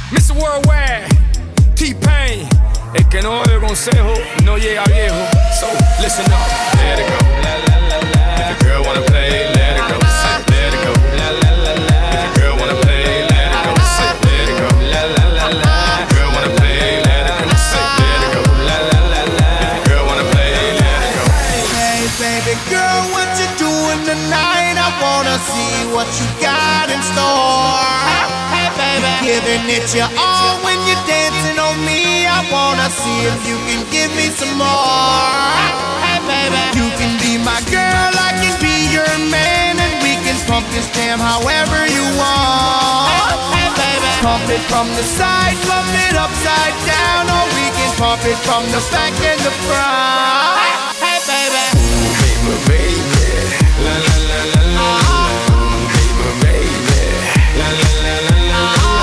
Mr. Worldwide, T-Pain. El que no oye consejo no llega viejo. So, listen up. Let it go. La, la, la, la. If your girl wanna play, let it go. Let it go. La, la, la, la. If your girl wanna play, let it go. Let it go. La, la, la, la. If your girl wanna play, let it go. Let it go. La, la, la, la. If your girl wanna play, let it go. Hey, baby girl, what you doing tonight? I wanna see what you got in store. Hey, baby, giving it your all when you're dancing on me. I wanna see if you can give me some more. Hey, baby, you can be my girl, I can be your man, and we can pump this jam however you want. Hey, baby, pump it from the side, pump it upside down, or we can pump it from the back and the front. Hey, baby. Baby, la la la la la, baby, baby, la la la la la,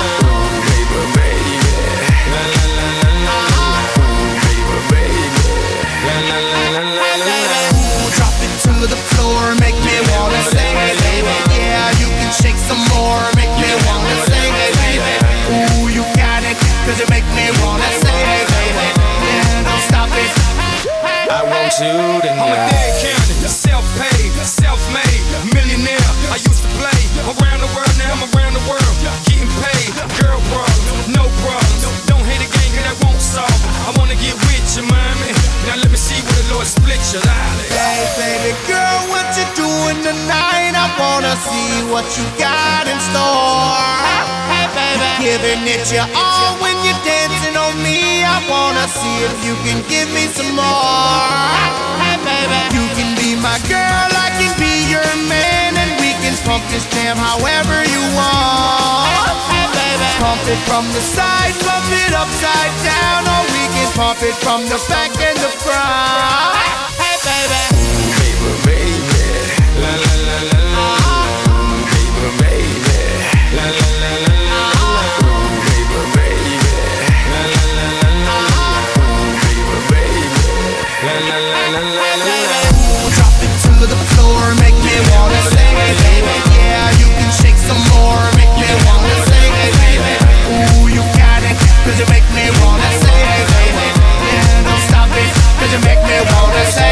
baby, baby, la la la la la, baby, baby, la la la la la. Drop it to the floor, make me wanna say, hey, baby, yeah, you can shake some more, make me wanna say, hey, baby, ooh, you got it, 'cause you make me wanna say, hey, baby, yeah, don't stop it. I want you tonight. I'm a dead county, self-paid, self-made, millionaire. I used to play around the world, now I'm around the world, getting paid. Girl problems, no problems. Don't hate a game, 'cause that won't solve it. I wanna get with you, mommy. Now let me see where the Lord split your life. Hey, baby girl, what you doing tonight? I wanna see what you got in store. Hey, baby, giving it your all when you're dancing on me. I wanna see if you can give me some more. Hey, baby, you can be my girl, I can be your man, and we can pump this jam however you want. Hey, baby, pump it from the side, pump it upside down, or we can pump it from the back and the front. Hey, baby. Baby, baby, la la la la la, baby, baby, la la la la la, baby, baby, la la la la la, baby, baby, la la la la la. Drop it to the floor, make me wanna say, hey, baby, yeah, you can shake some more, make me wanna say, hey, baby, ooh, you got it, 'cause you make me wanna say, hey, baby, yeah, don't stop it, 'cause you make me wanna say.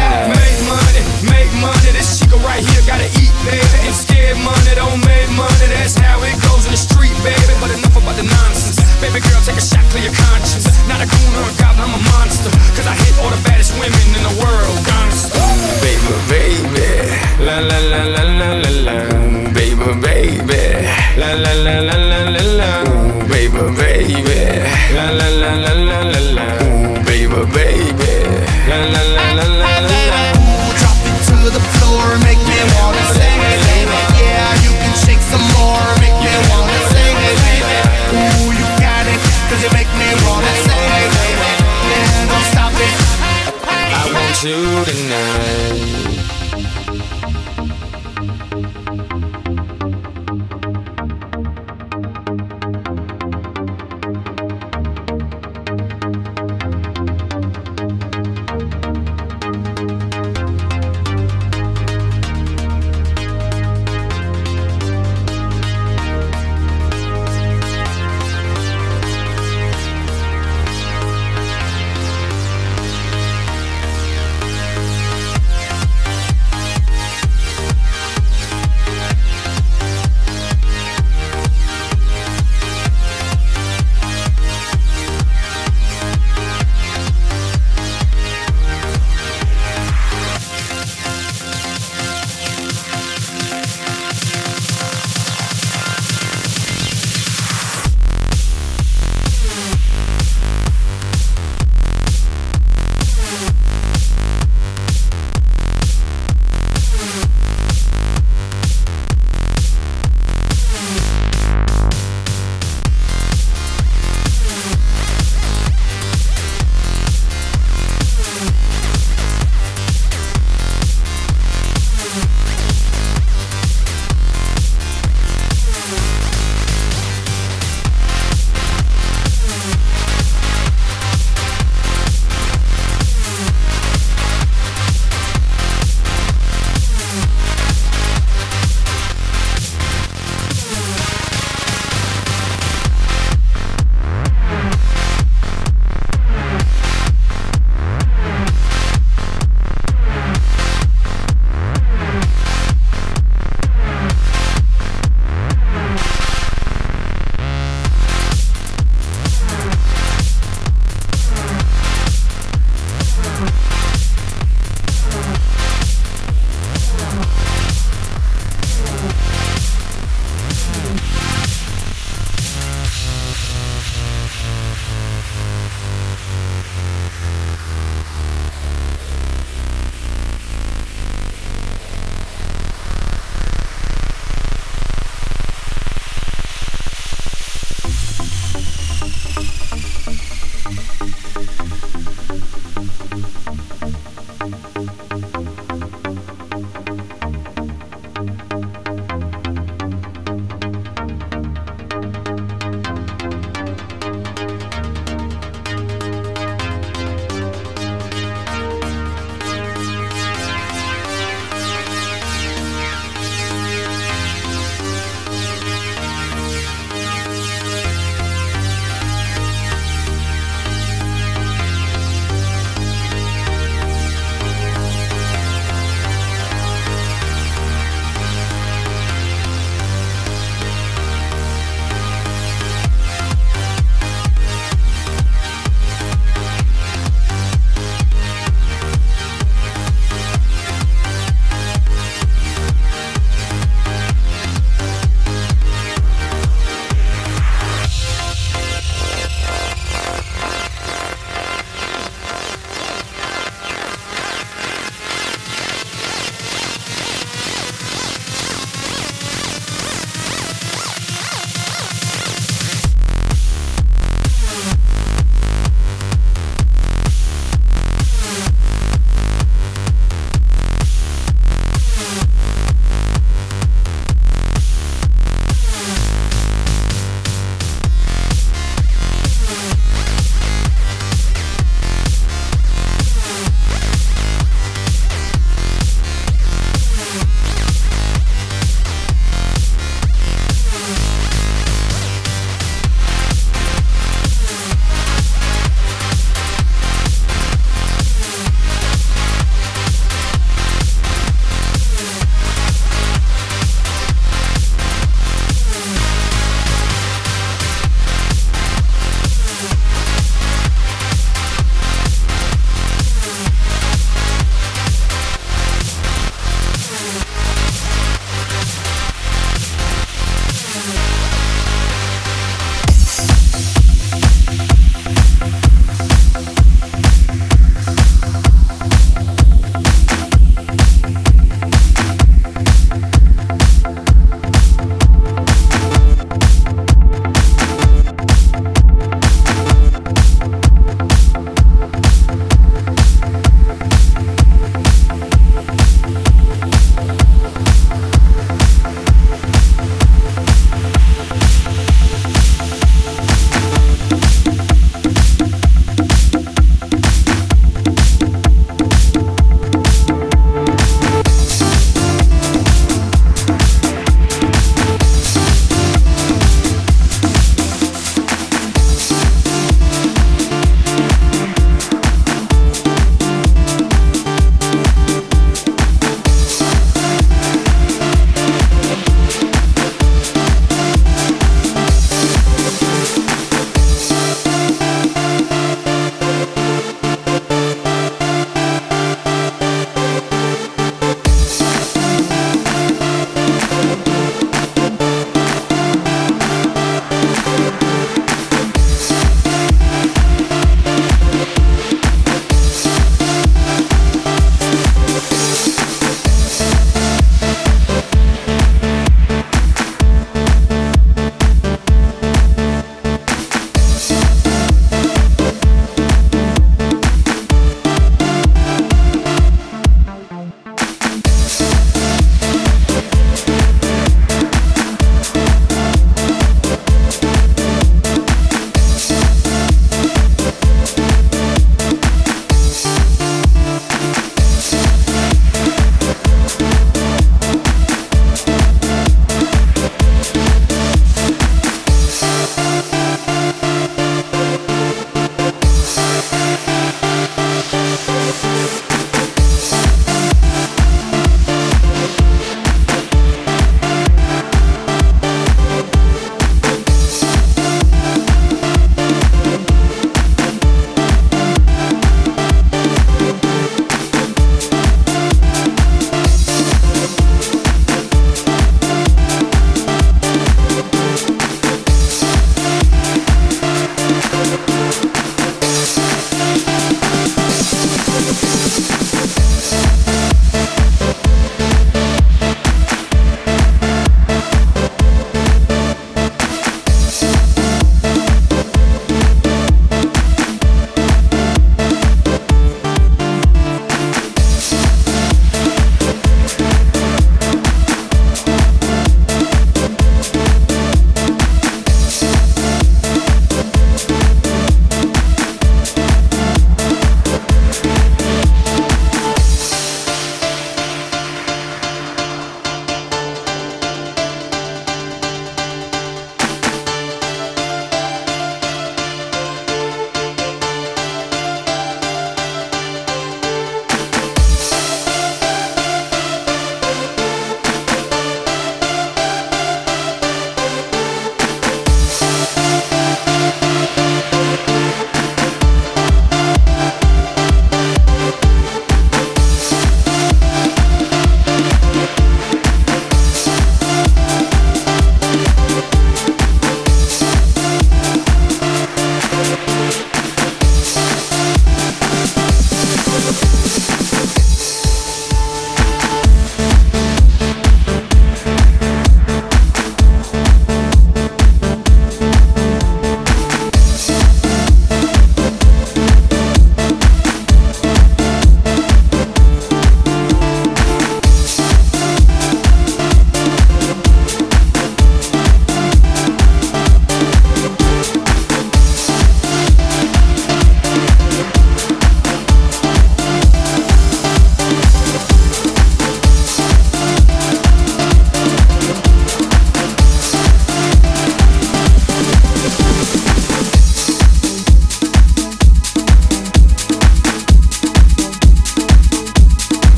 Make money, this chica right here gotta eat, baby. Ain't scared money, don't make money, that's how it goes in the street, baby. But enough about the nonsense, baby girl, take a shot, clear your conscience. Not a goon or a goblin, I'm a monster, 'cause I hit all the baddest women in the world, gangsta. Baby, baby, la la la la la la la, baby, baby, la la la la la la la, baby, baby, la la la la la la la, baby, baby, la la la la la la. Drop it to the floor, make me wanna say, hey, baby, yeah, you can shake some more, make me wanna say, hey, baby, ooh, you got it, 'cause you make me wanna say, hey, baby, yeah, don't stop it. I want you tonight.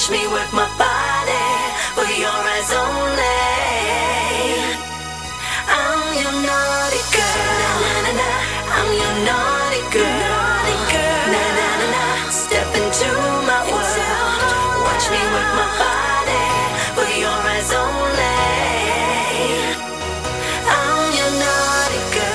me work my body for your eyes only. I'm your naughty girl. Na na na. I'm your naughty girl. Na na na na. Step into my world. Watch me work my body for your eyes only. I'm your naughty girl.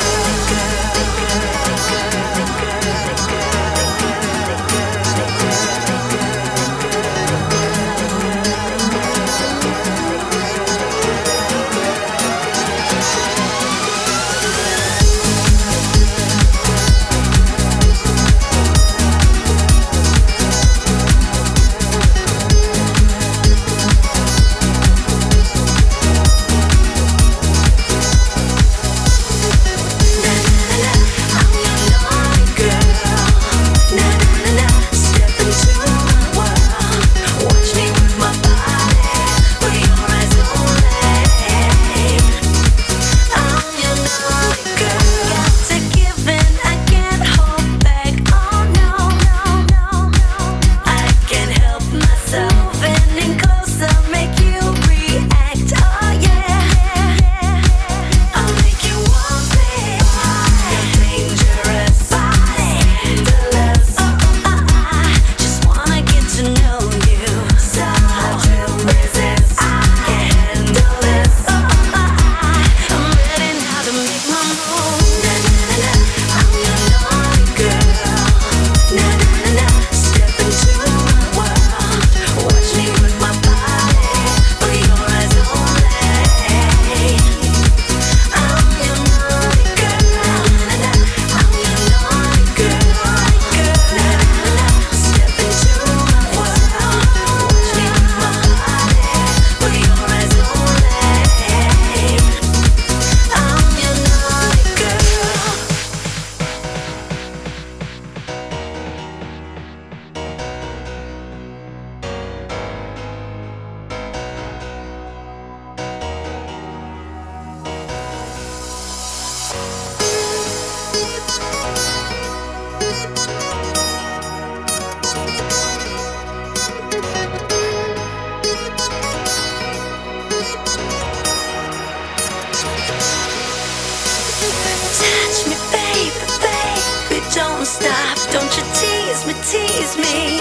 Tease me,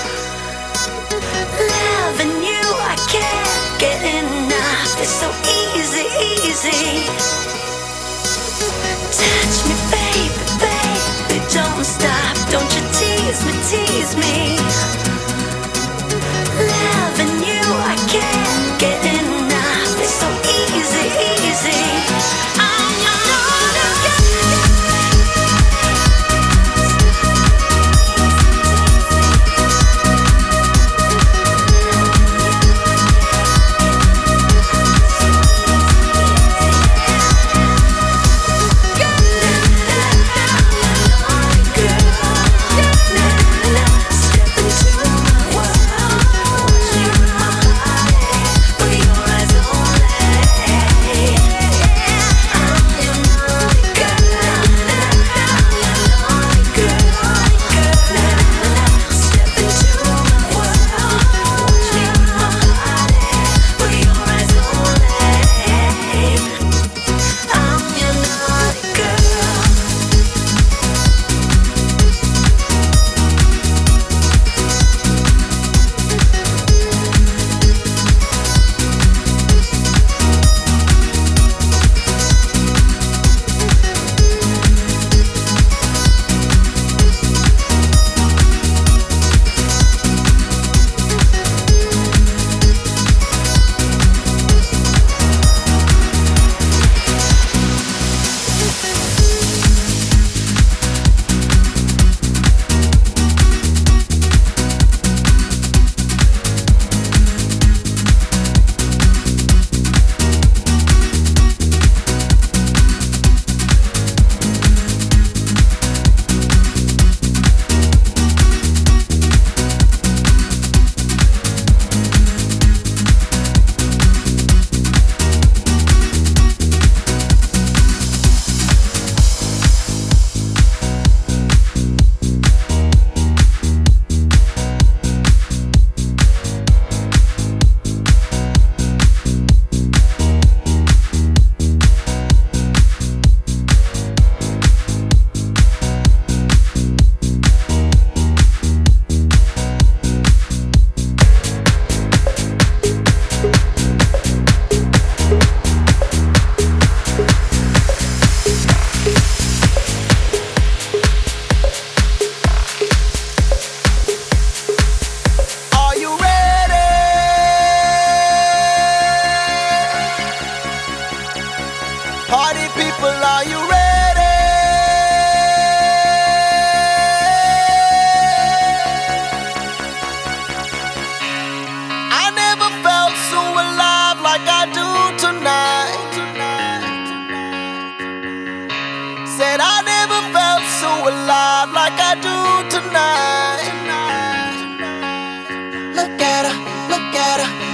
loving you, I can't get enough. It's so easy, easy. Touch me, baby, baby, don't stop. Don't you tease me. Loving you, I can't get enough. It's so easy, easy. I'm your naughty girl. Step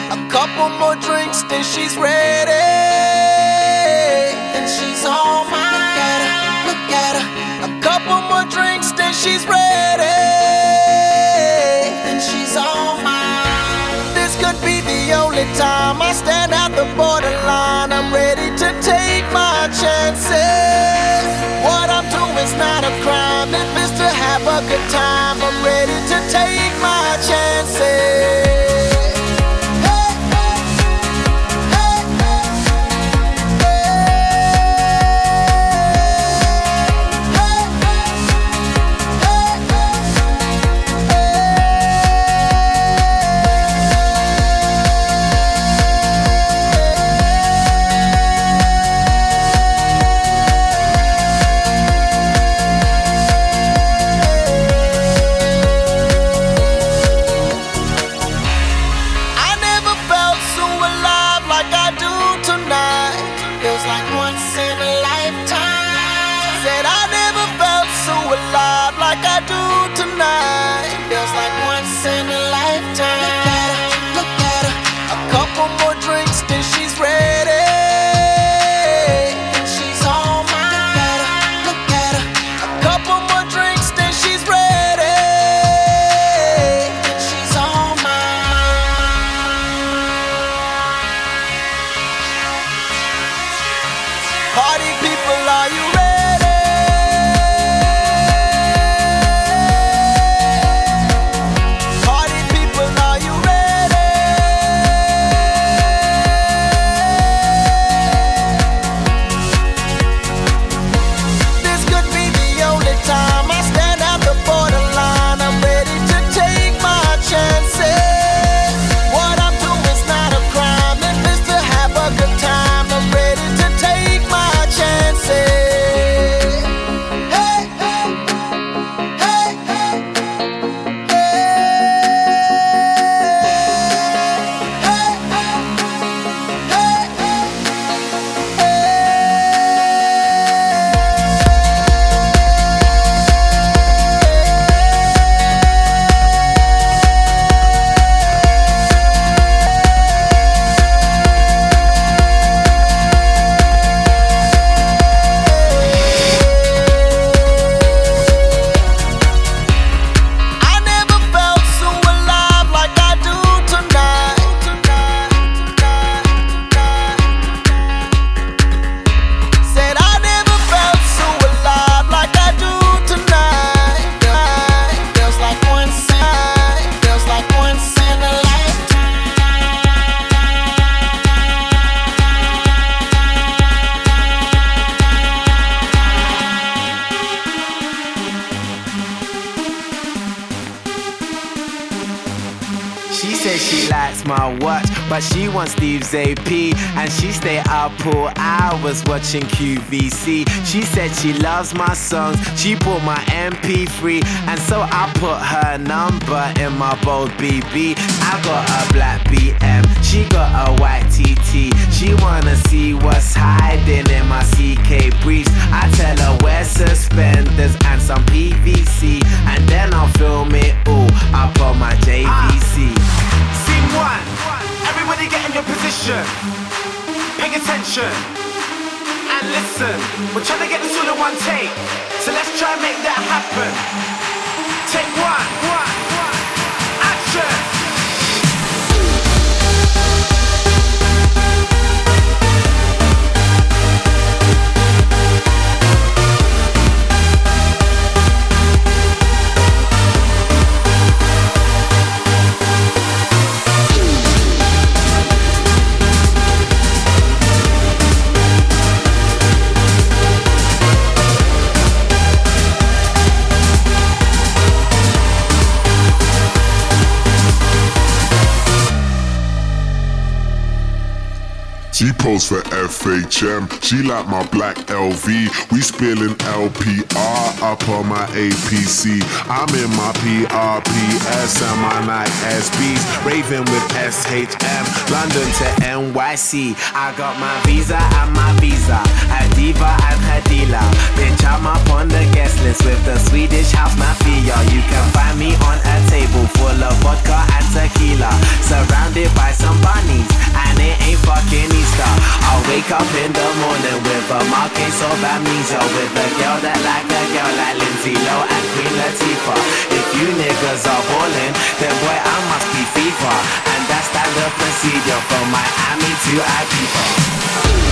A couple more drinks, then she's ready. Then she's all mine. Look at her. A couple more drinks, then she's ready. Then she's all mine. This could be the only time I stand at the borderline. I'm ready to take my chances. What I'm doing's not a crime. If it's to have a good time, I'm ready to take my chances. Party people, are you ready? Party people, are you ready? This could be the only time I stand at the borderline. I'm ready to take my chances. What I'm doing's not a crime. If it's to have a good time, I'm ready to take my chances. Hey, hey, hey, hey, hey, She says she likes my watch, but she wants Steve's AP. And she stay up all hours watching QVC. She said she loves my songs, she bought my MP3. And so I put her number in my bold BB. I got a black BM, she got a white TT. She wanna see what's hiding in my CK briefs. I tell her wear suspenders and some PVC, and then I'll film it all up on my JVC. Scene one, everybody get in your position. Pay attention and listen. We're trying to get this all in one take, so let's try and make that happen. Take one, action. She posed for FHM, she like my black LV. We spilling LPR up on my APC. I'm in my PRPS and my Nike SBs. Raving with SHM, London to NYC. I got my visa and my visa, a diva and her dealer. Bitch, I'm up on the guest list with the Swedish house mafia. You can find me on a table full of vodka and tequila, surrounded by some bunnies. what that means. You're with a girl that like a girl like Lindsay Lowe and Queen Latifah. If you niggas are ballin', then boy I must be FIFA. And that's standard procedure from Miami to Ibiza.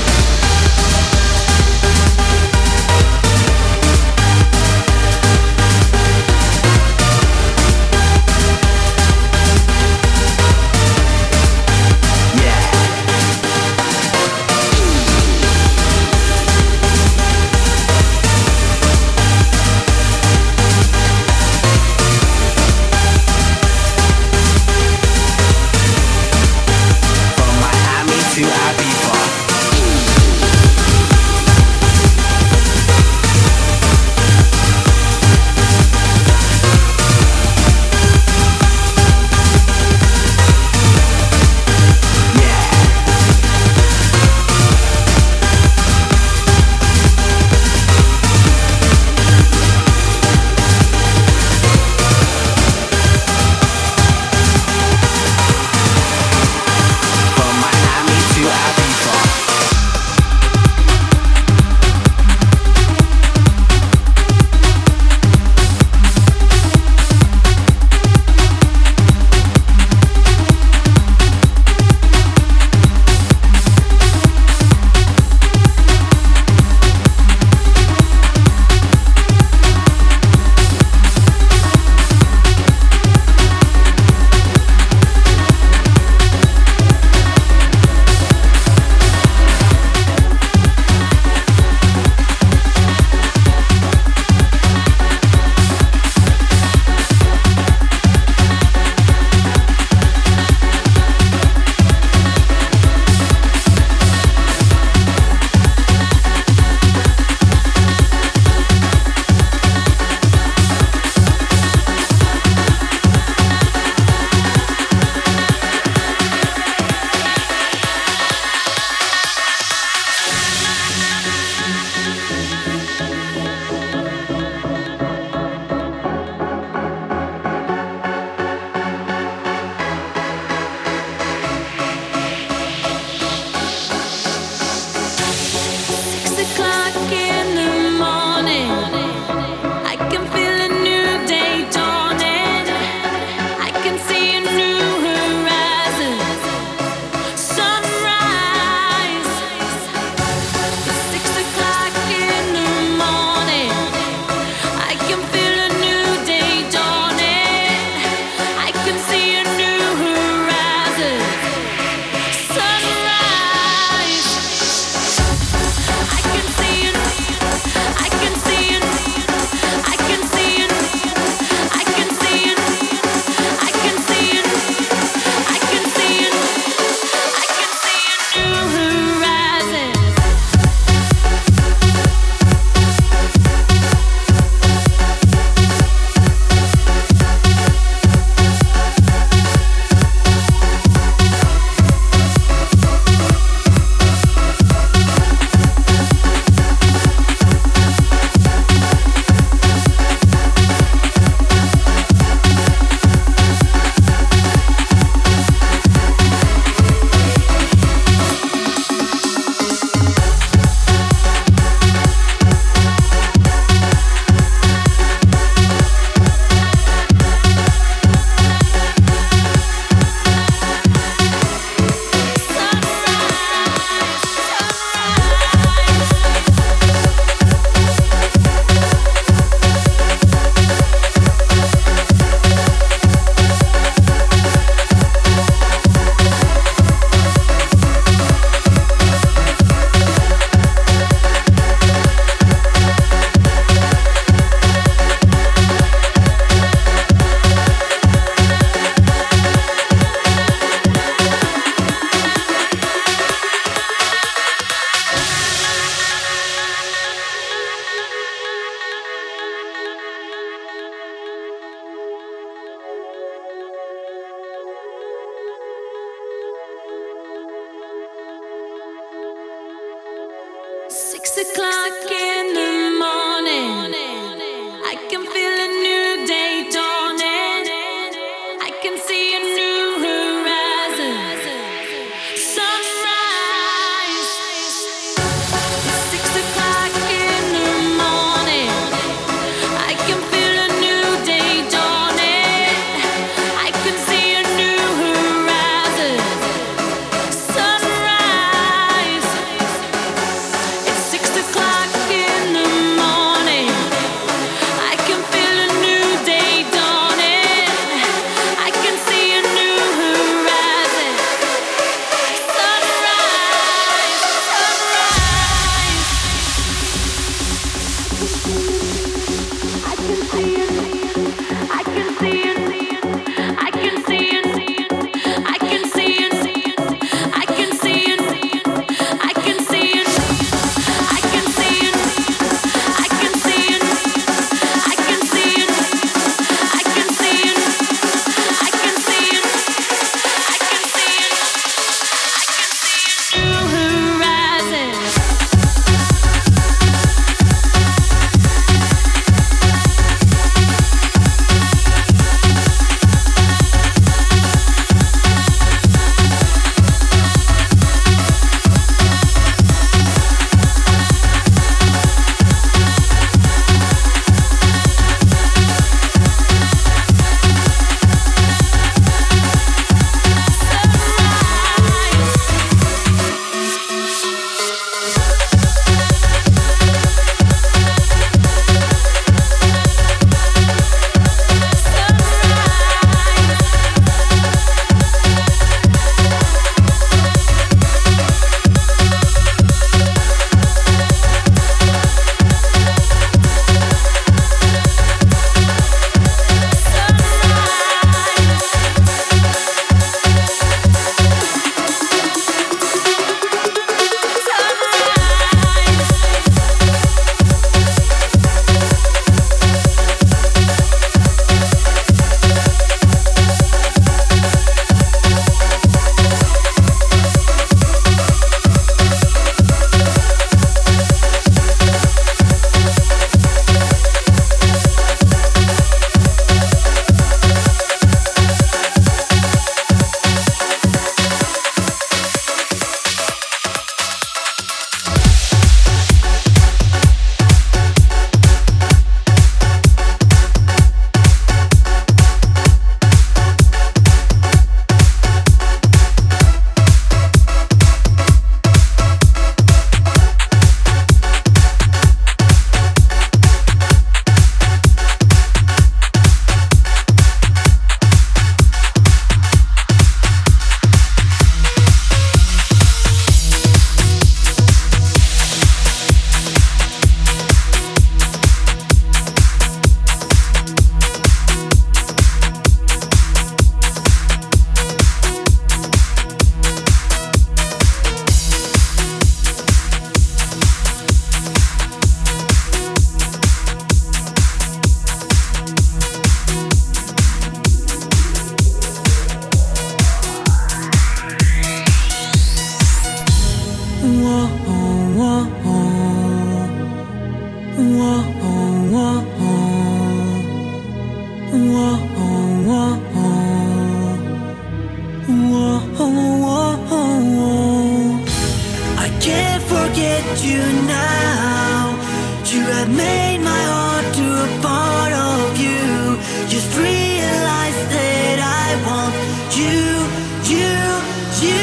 I can't forget you now. You have made my heart to a part of you. Just realize that I want you, you, you.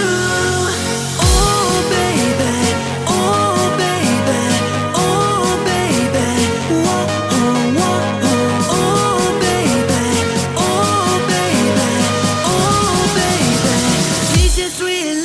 Oh baby, oh baby, oh baby. Whoa, oh, whoa, oh, oh baby, oh baby, oh baby. Please just realize.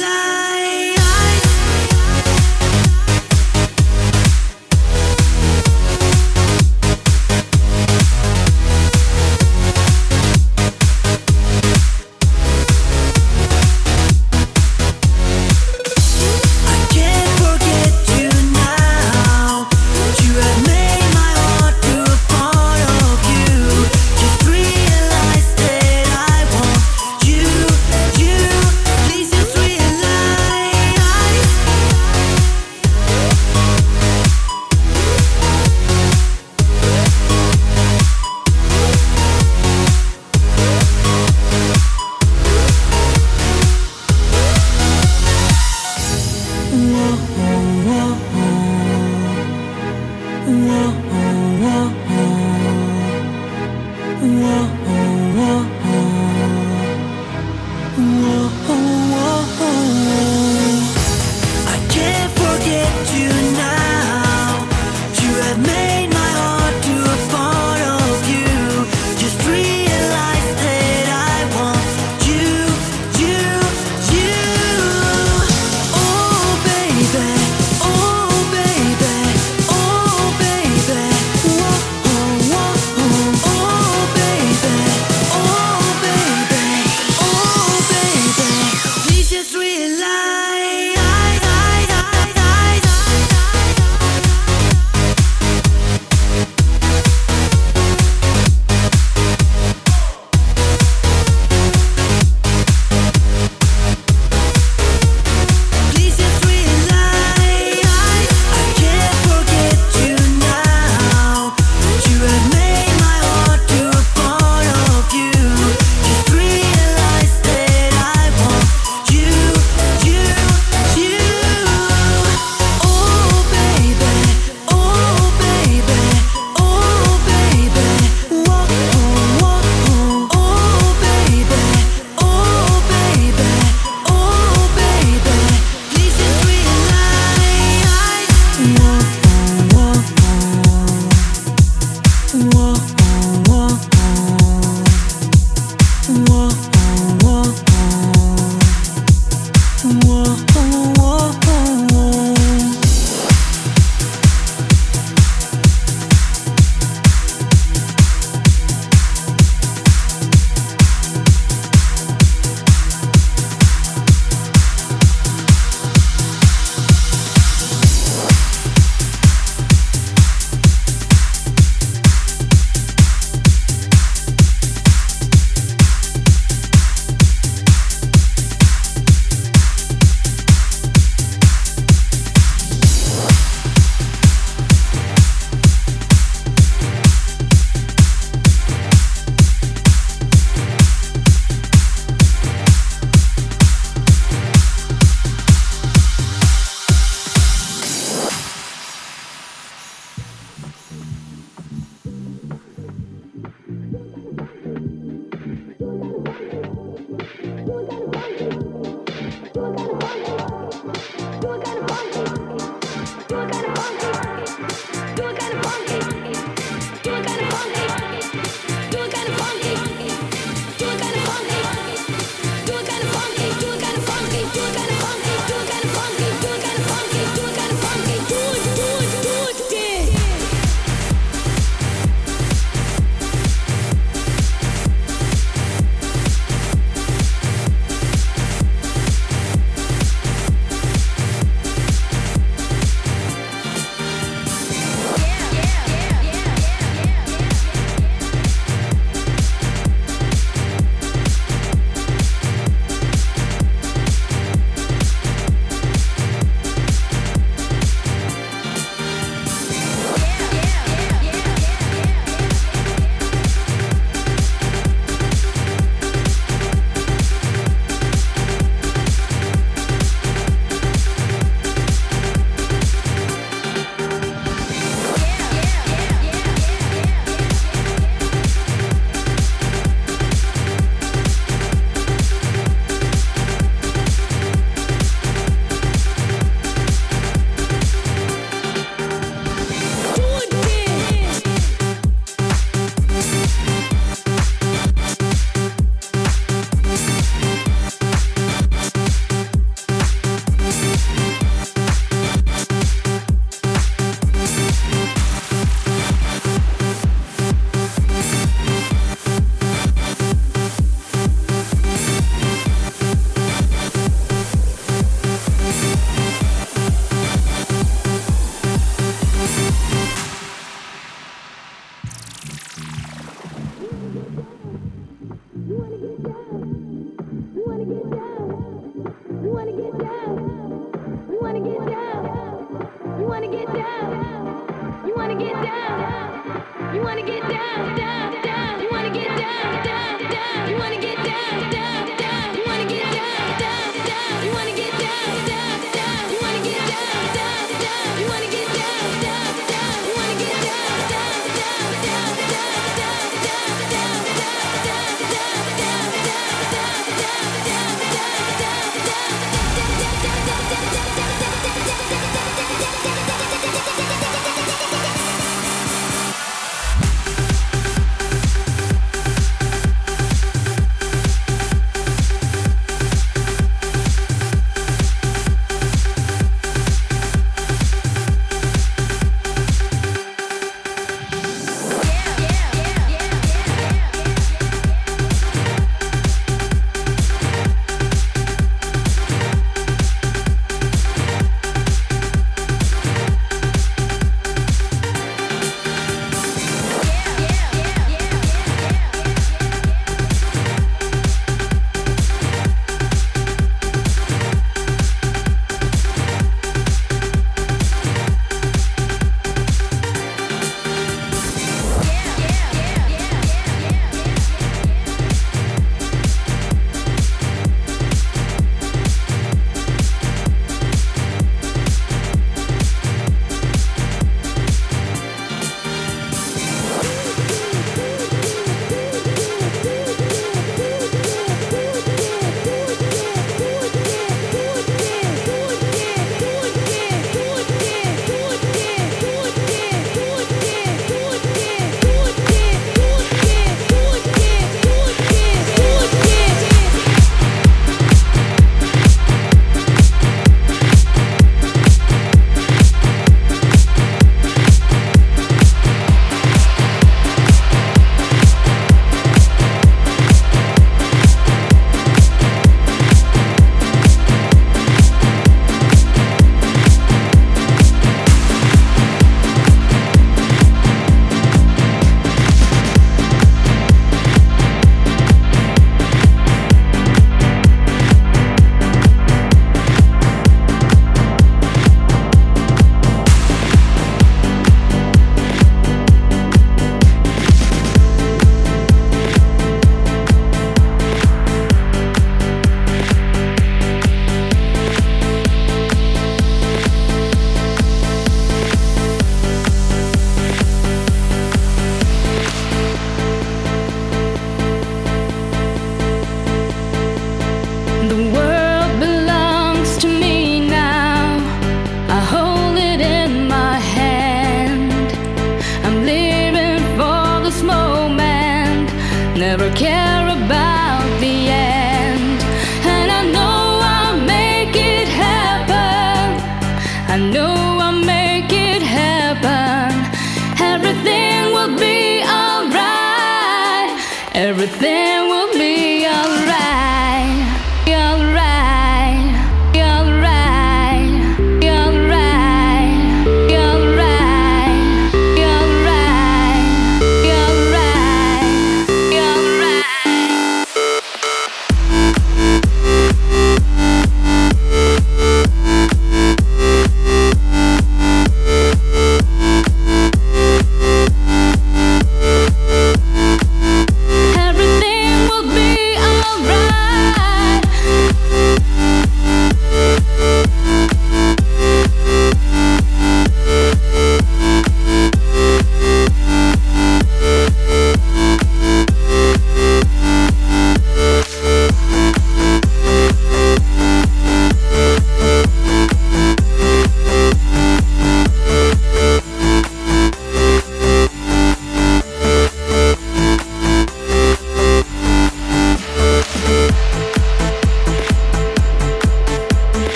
Baby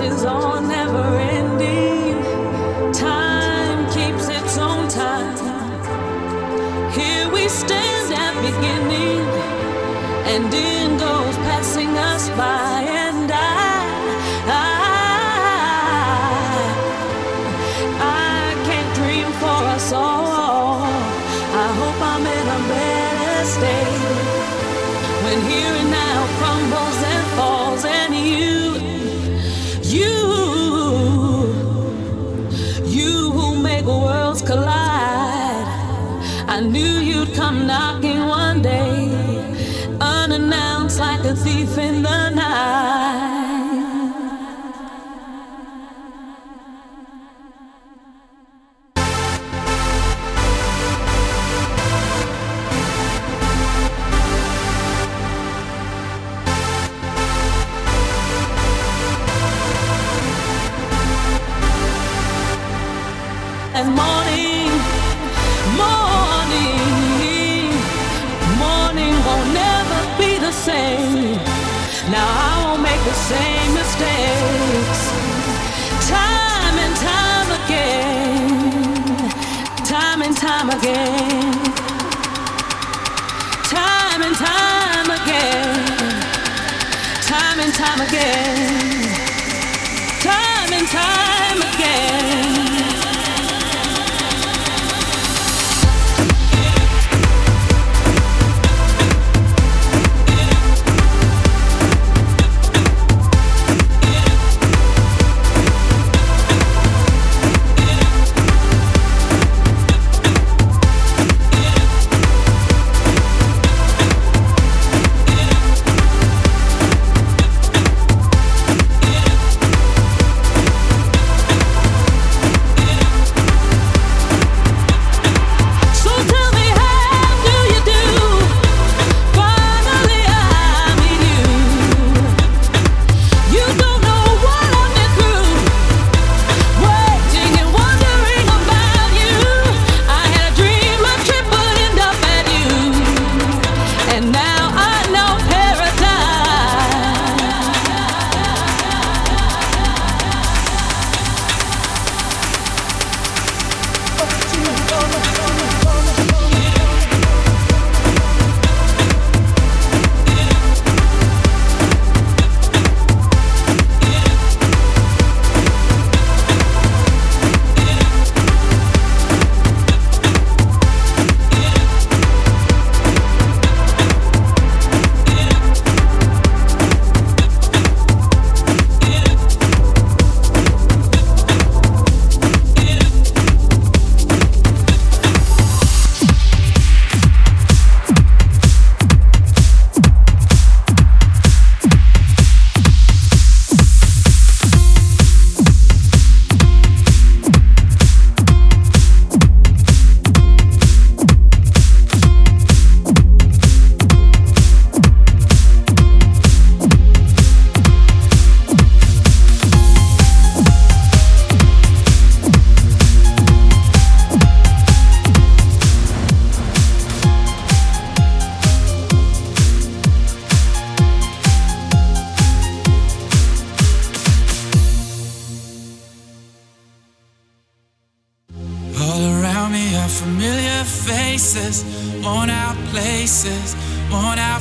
is all never ending. Time keeps its own time. Here we stand at beginning, and in goes passing us by. And I can't dream for us all. I hope I'm in a better state when here and now crumbles and falls, and you who make worlds collide. I knew you'd come knocking one day, unannounced like a thief in the night. And morning won't never be the same. Now I won't make the same mistakes. Time and time again. Time and time again. Time and time again. Time and time again. Time and time again. faces, worn out places, worn out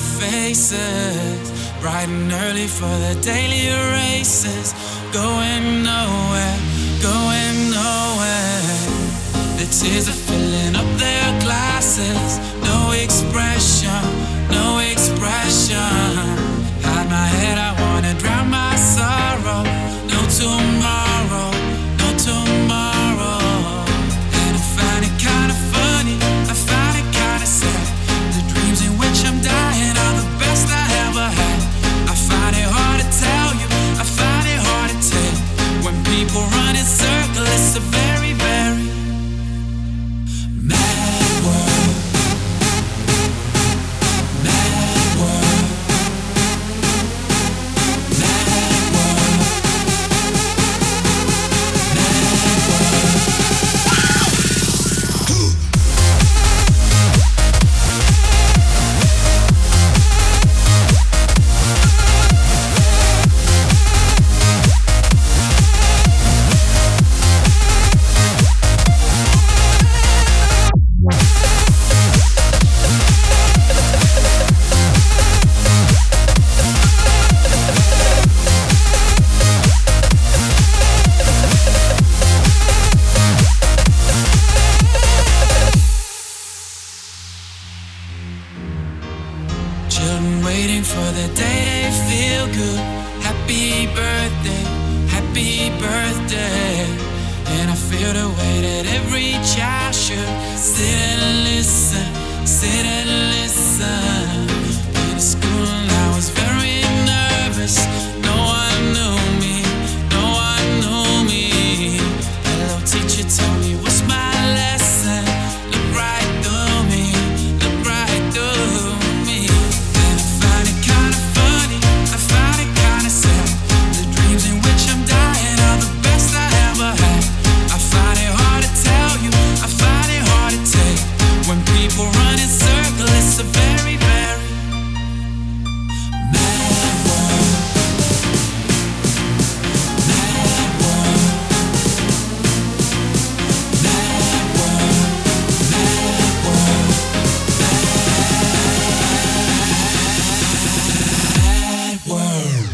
faces, bright and early for the daily races, going nowhere, going nowhere. The tears are filling up their glasses, no expression, no expression. Hide my head, I wanna drown my sorrow, no tomorrow, no tomorrow. And I find it kinda funny, I find it kinda sad. The dreams in which I'm dying are the best I ever had. I find it hard to tell you, I find it hard to tell. When people run in circles, it's a very, very mad world. Mad world. Mad world. happy birthday. And I feel the way that every child should sit and listen, sit and listen. In school I was very nervous. No one knew me, no one knew me. Hello teacher, tell me what's my lesson. Look right through me, look right through me. And I find it kind of funny, I find it kind of sad. The dreams in which I'm dying are the best I ever had. I find it hard to tell you, I find it hard to take. When people run in circles, it's a very, very mad world. Mad world. Mad world. Mad world. Mad world.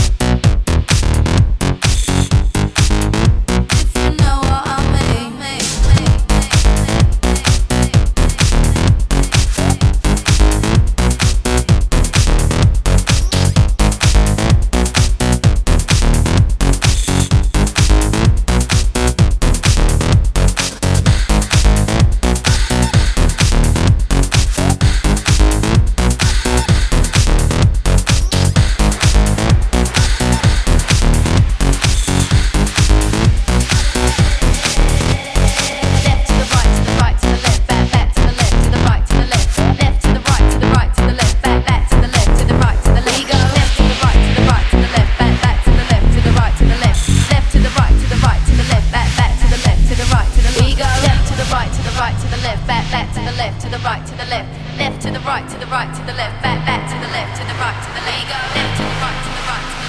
If you know what I mean. back to the left, to the right, to the left, left to the right, to the right, to the left, back to the left, to the right, to the left, left to the right, to the right.